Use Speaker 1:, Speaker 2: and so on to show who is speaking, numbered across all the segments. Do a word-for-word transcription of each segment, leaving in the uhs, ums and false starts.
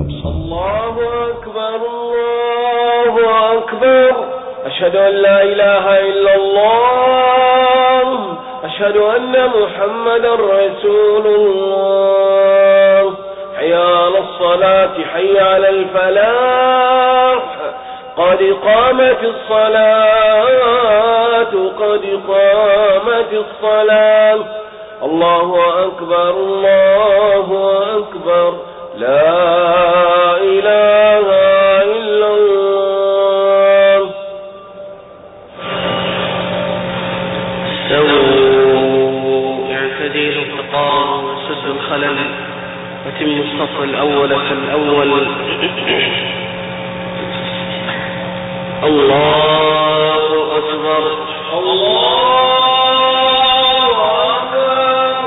Speaker 1: الأبصار.
Speaker 2: الله أكبر الله أكبر، أشهد أن لا إله إلا الله، أشهد أن محمدا رسول الله. حي على الصلاة حي على الفلاح، قد قامت الصلاة قد قامت الصلاة. الله أكبر الله أكبر، لا إله إلا الله.
Speaker 3: استووا اعتدلوا التقارب وسدوا الخلل وتموا الصف الأول فالأول. الله أكبر الله أكبر.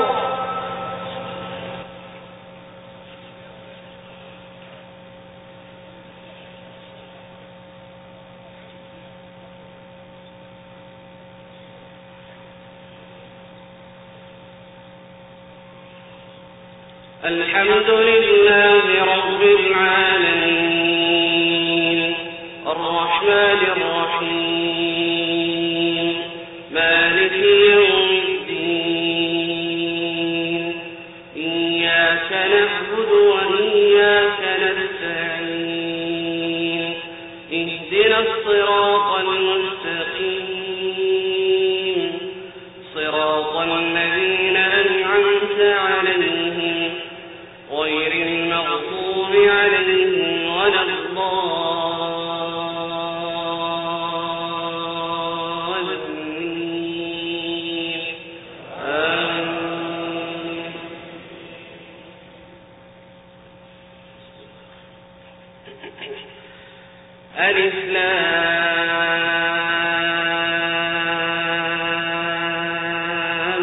Speaker 3: الحمد لله رب العالمين الرحمن الرحيم مالك يوم الدين، إياك نعبد وإياك نستعين، اهدنا الصراط المستقيم صراط الذين أنعمت عليهم غير المغضوب عليهم ولا الضالين. آمين. ألف لام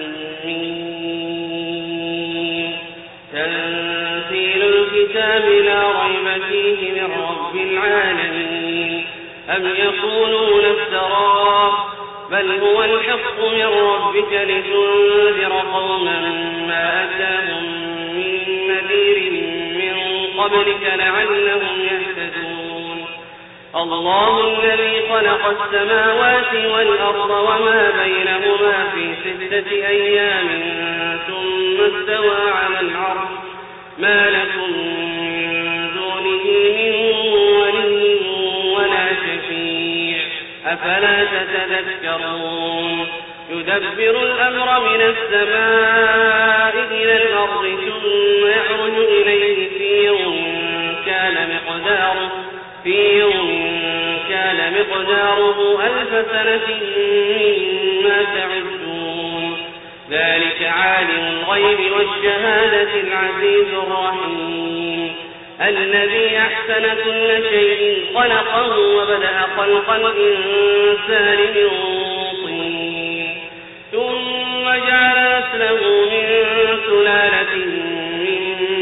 Speaker 3: ميم. تنزيل الكتاب لا ريب فيه من رب العالمين. أم يقولون افتراه، بل هو الحق من ربك لتنذر قوما ما أتاهم من نذير من قبلك لعلهم يهتدون. الله الذي خلق السماوات والأرض وما بينهما في ستة أيام ثم استوى على العرش، ما لكم من دونه من ولي ولا شفيع، أفلا تتذكرون. يدبر الأمر من السماء إلى الأرض ثم يعرج إليه في يوم كان مقداره في يوم كان مقداره ألف سنة مما تعدون. ذلك عالم الغيب والشهادة العزيز الرحيم، الذي أحسن كل شيء خلقه وبدأ خلق الإنسان من طين، ثم جعل نسله من سلالة من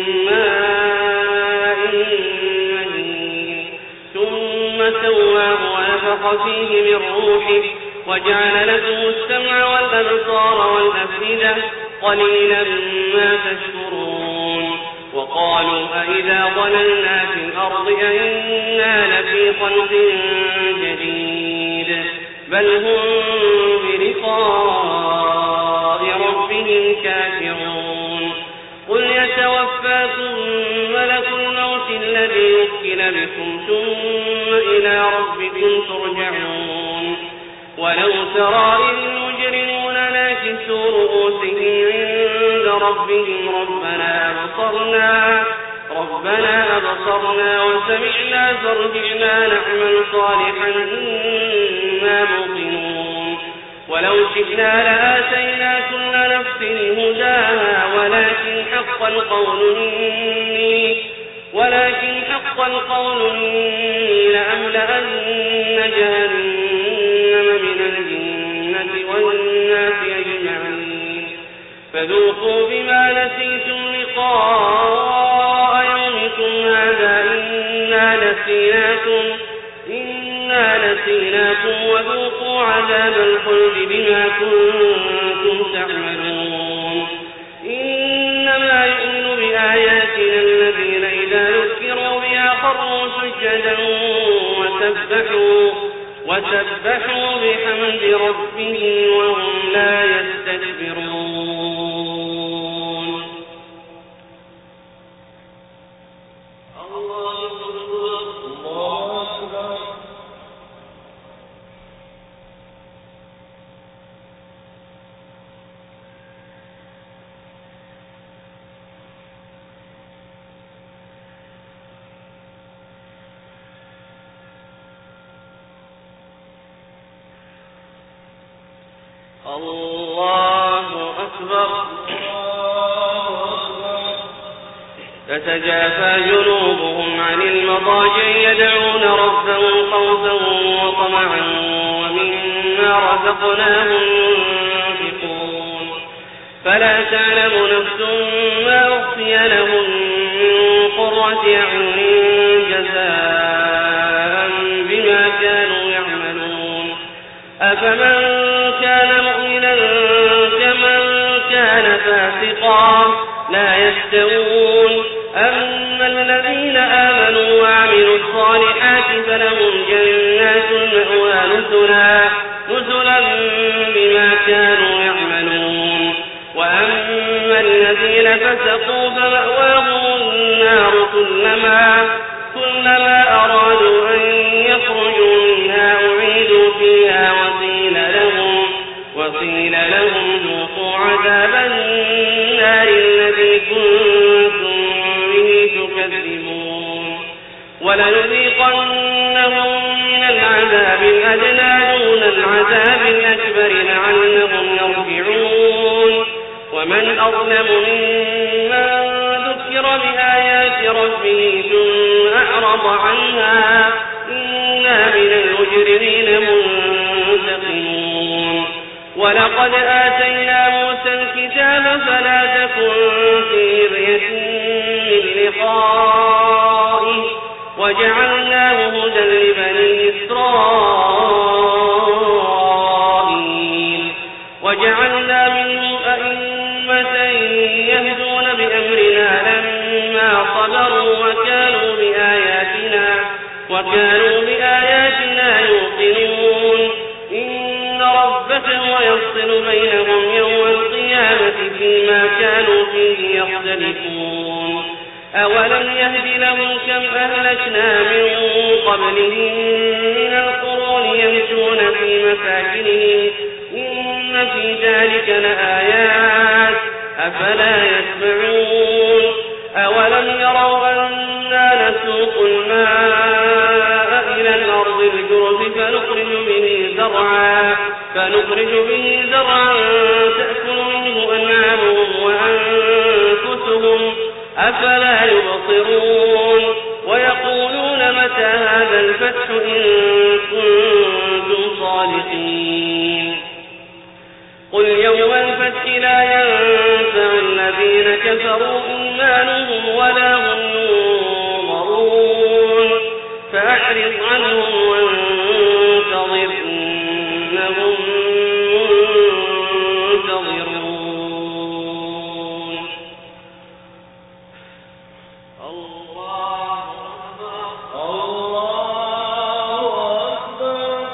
Speaker 3: ماء مهين، ثم سواه ونفخ فيه من روحه وجعل لكم السمع والأبصار والأفئدة، قليلا ما تشكرون. وقالوا أئذا ضللنا في الأرض أئنا لفي خلق جديد، بل هم بلقاء ربهم كافرون. قل يتوفاكم ملك الموت الذي وكل بكم ثم إلى ربكم ترجعون. ولو ترى إذ المجرمون ناكسوا رؤوسهم عند ربهم ربنا أبصرنا ربنا أبصرنا وسمعنا فارجعنا نعمل صالحا إنا موقنون. ولو شئنا لآتينا كل نفس هداها ولكن حق القول مني ولكن حق القول مني لأملأن جهنم من الجنة والناس أجمعين. فذوقوا بما نسيتم لقاء يومكم هذا إنا نسيناكم إنا نسيناكم وذوقوا عذاب الخلد بما كنتم تعملون. إنما يؤمن بآياتنا الذين إذا ذكر خروا سجدا وسبحوا, وسبحوا بحمد ربهم وهم لا يستكبرون. الله أكبر. الله أكبر. تتجافى جنوبهم عن المضاجع يدعون ربهم خوفا وطمعا ومما رزقناهم ينفقون فلا تعلم نفس ما أخفي لهم من قرة أعين جزاء بما كانوا يعملون. أفمن كان مؤمنا كمن كان فاسقا لا يستوون. أما الذين آمنوا وعملوا الصالحات فلهم جنات المأوى نزلا نزلا بما كانوا يعملون. وأما الذين فسقوا فمأواهم النار كلما كلما أرادوا أن يخرجوا منها أعيدوا فيها وقيل لهم وقيل لهم ذوقوا عذاب النار الذي كنتم به تكذبون. ولنذيقنهم من العذاب الأدنى دون العذاب الأكبر لعلهم يرجعون. ومن أظلم ممن ذكر بآيات ربه ثم أعرض عنها إنا من المجرمين منتقمون. ولقد آتينا موسى الكتاب فلا تكن في مرية من لقائه وجعلناه هدى لبني إسرائيل وجعلنا منهم أئمة يهدون بأمرنا لما صبروا وكانوا بآياتنا وكانوا بآياتنا يوقنون. إن ربك هو يفصل بينهم يوم القيامة فيما كانوا فيه يختلفون. أولم يهد لهم كم أهلكنا من قبلهم من القرون يمشون في مساكنهم إن في ذلك لآيات أفلا يسمعون. أولم يروا أنا نسوق الماء إلى الأرض الجرز فنخرج به زرعا فنخرج به زرعا تأكل منه أنعامهم وأنفسهم أفلا يبصرون. ويقولون متى هذا الفتح إن كنتم صادقين. قل يوم الفتح لا ينفع الذين كفروا إيمانهم ولا هم ينظرون فأعرض عنهم وانتظر إنهم منتظرون. الله أكبر. الله أكبر.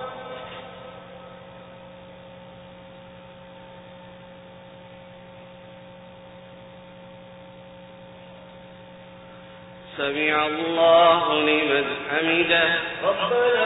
Speaker 3: سمع الله لمن حمده ربنا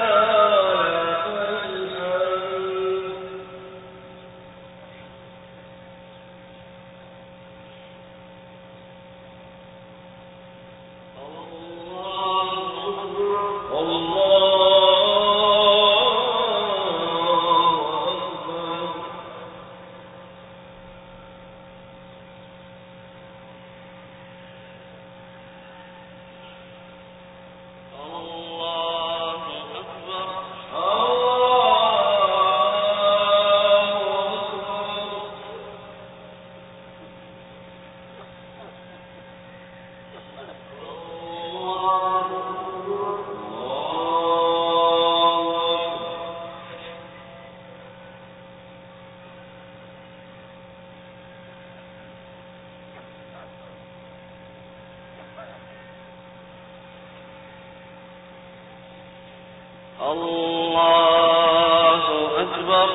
Speaker 3: الله أكبر.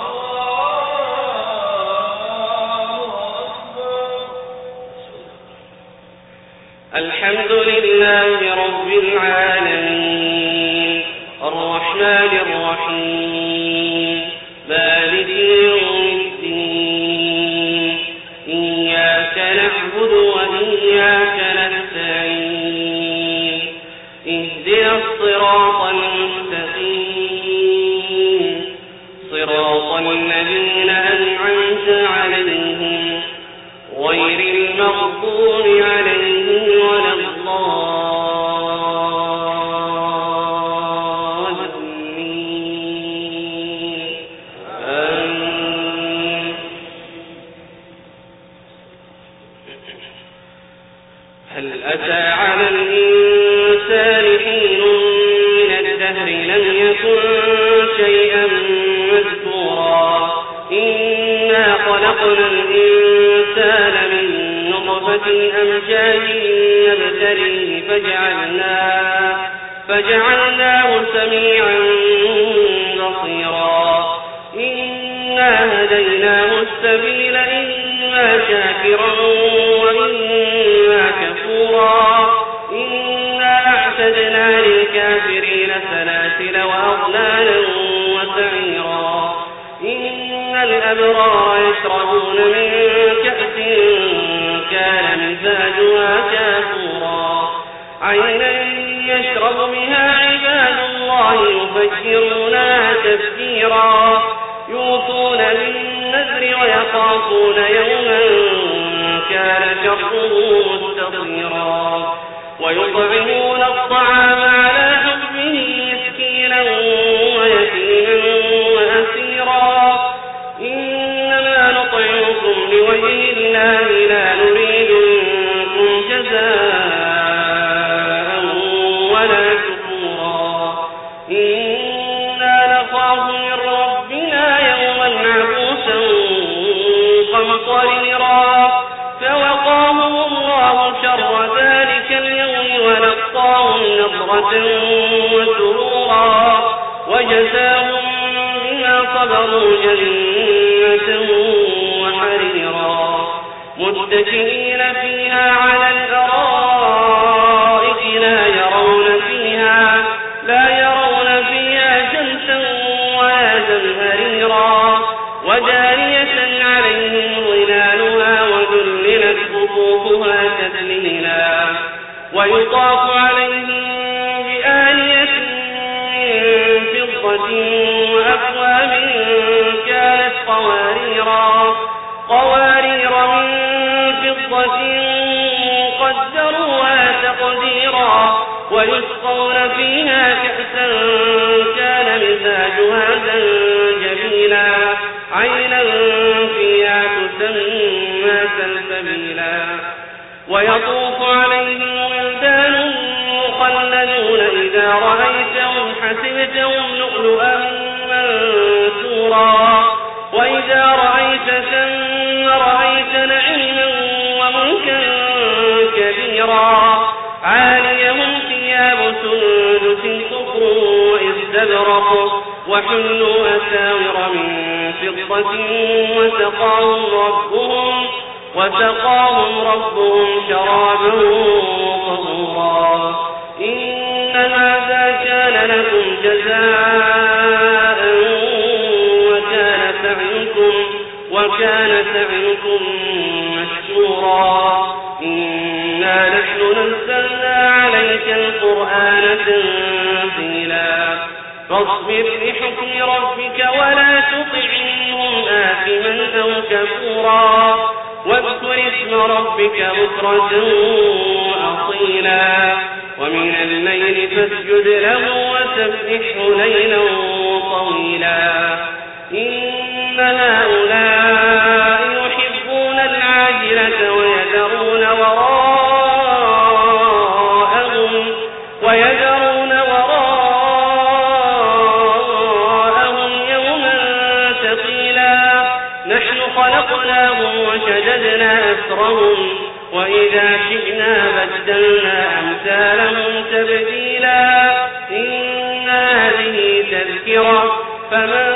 Speaker 3: الحمد لله رب العالمين الرحمن الرحيم مالك يوم الدين إياك نعبد وإياك نستعين اهدنا الصراط المستقيم صراط الذين أنعمت عليهم غير المغضوب عليهم ولا الضالين آمين. هل أتى على الإنسان حين من الدهر لم يكن شيئا مذكورا إنا خلقنا الإنسان من نطفة أمشاج نبتليه فجعلناه, فجعلناه سميعا بصيرا إنا هديناه السبيل إما شاكرا وإما كفورا إنا أعتدنا للكافرين سلاسل وأغلالا وسعيرا إن الأبرار يشربون من كأس كان مزاجها كافورا عينا يشرب بها عباد الله يفجرونها تفجيرا يوفون بالنذر ويخافون يوما كان شره مستطيرا ويطعمون الطعام على حبه مسكينا ويتيما وأسيرا إنما نطعمكم لوجه الله لا نريد منكم جزاء ولا شكورا إنا نخاف من ربنا يوما عبوسا قمطريرا فوقاهم الله شر ذلك اليوم ولقاهم نضرة وسرورا وجزاهم بما صبروا جنة وحريرا متكئين فيها على الأرائك لا يرون فيها لا يرون فيها شمسا ولا زمهريرا ودانية عليهم ظلالها وذللت قطوفها تذليلا ويطاف عليهم بآنية من فضة وأكواب كانت قواريرا قوارير من فضة قدروها تقديرا ويسقون فيها كأسا كان مزاجها زنجبيلا عينا فيها تسمى سلسبيلا ويطوف عليهم ولدان مخلدون إذا رأيتهم حسبتهم لؤلؤا منثورا وإذا رأيت ثم رأيت نعيما وملكا كبيرا عاليهم ثياب سندس خضر واستبرق وحلوا أساور من فضة وسقاهم ربهم وسقاهم ربهم شرابا طهورا إن هذا كان لكم جزاء وكان سعيكم وكان سعيكم مشكورا إنا نحن نزلنا عليك القرآن تنزيلا فاصبر لحكم ربك ولا تطع منهم آثما أو كفورا واذكر اسم ربك بكرة وأصيلا ومن الليل فاسجد له وسبحه ليلا طويلا إن هؤلاء يحبون العاجلة ويذرون وراءهم ويذرون وراءهم يوما ثقيلا نحن خلقناهم وشددنا أسرهم وإذا شئنا بدلنا أمثالهم تبديلا إن هذه تذكرة فمن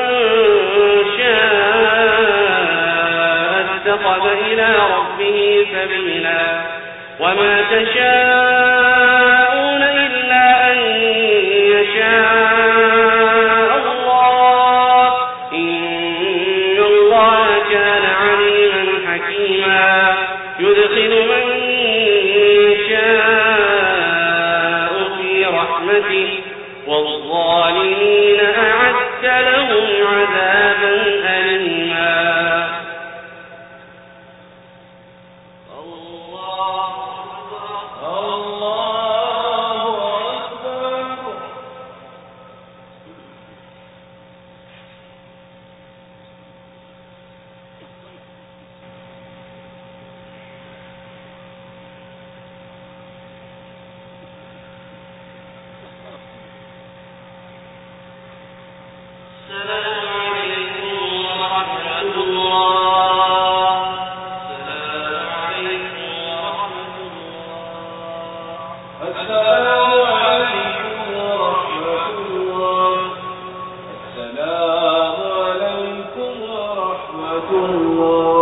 Speaker 3: شاء اتخذ إلى ربه سبيلا وما تشاءون إلا أن يشاء الله إن الله كان عليما حكيما يدخل من شاء في رحمته والظالمين أعد لهم عذابا أليما. الله
Speaker 2: الله أكبر.
Speaker 3: السلام عليكم ورحمة الله. السلام عليكم ورحمة الله.
Speaker 2: السلام عليكم ورحمة الله. السلام عليكم ورحمة الله.